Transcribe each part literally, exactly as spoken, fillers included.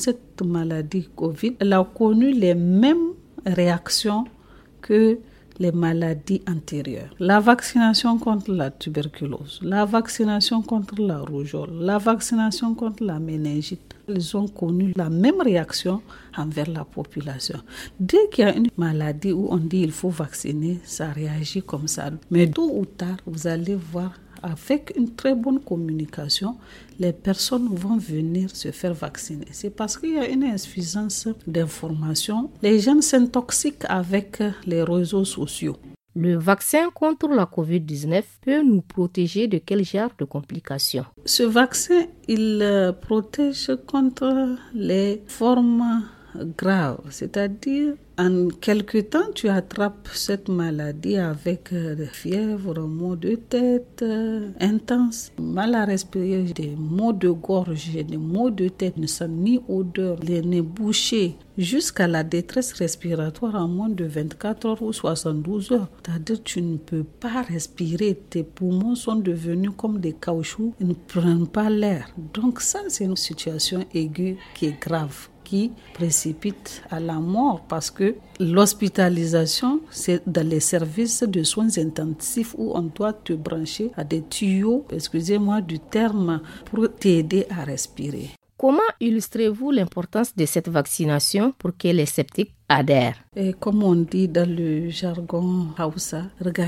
cette maladie Covid, elle a connu les mêmes réactions que les maladies antérieures. La vaccination contre la tuberculose, la vaccination contre la rougeole, la vaccination contre la méningite, ils ont connu la même réaction envers la population. Dès qu'il y a une maladie où on dit il faut vacciner, ça réagit comme ça. Mais tôt ou tard, vous allez voir, avec une très bonne communication, les personnes vont venir se faire vacciner. C'est parce qu'il y a une insuffisance d'information. Les gens s'intoxiquent avec les réseaux sociaux. Le vaccin contre la covid dix-neuf peut nous protéger de quel genre de complications? Ce vaccin, il protège contre les formes graves, c'est-à-dire en quelque temps, tu attrapes cette maladie avec des fièvres, maux de tête euh, intenses, mal à respirer, des maux de gorge, des maux de tête, ne sent ni odeur, les nez bouchés, jusqu'à la détresse respiratoire en moins de vingt-quatre heures ou soixante-douze heures. C'est-à-dire que tu ne peux pas respirer, tes poumons sont devenus comme des caoutchoucs, ils ne prennent pas l'air. Donc ça, c'est une situation aiguë qui est grave, qui précipite à la mort parce que l'hospitalisation, c'est dans les services de soins intensifs où on doit te brancher à des tuyaux, excusez-moi du terme, pour t'aider à respirer. Comment illustrez-vous l'importance de cette vaccination pour que les sceptiques adhèrent? Et comme on dit dans le jargon Hausa,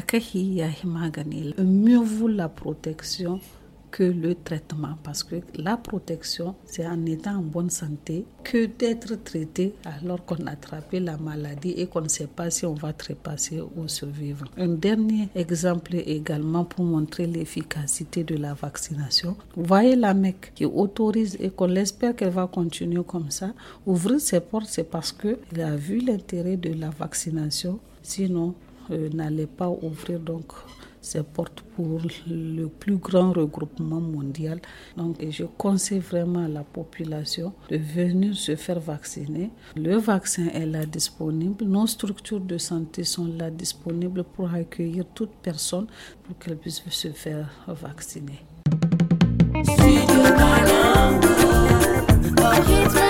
mieux vaut la protection que le traitement, parce que la protection, c'est en étant en bonne santé que d'être traité alors qu'on a attrapé la maladie et qu'on ne sait pas si on va trépasser ou survivre. Un dernier exemple également pour montrer l'efficacité de la vaccination. Vous voyez la Mecque qui autorise et qu'on espère qu'elle va continuer comme ça. Ouvrir ses portes, c'est parce qu'il a vu l'intérêt de la vaccination, sinon euh, n'allait pas ouvrir donc ses portes pour le plus grand regroupement mondial. Donc, je conseille vraiment à la population de venir se faire vacciner. Le vaccin est là disponible. Nos structures de santé sont là disponibles pour accueillir toute personne pour qu'elle puisse se faire vacciner.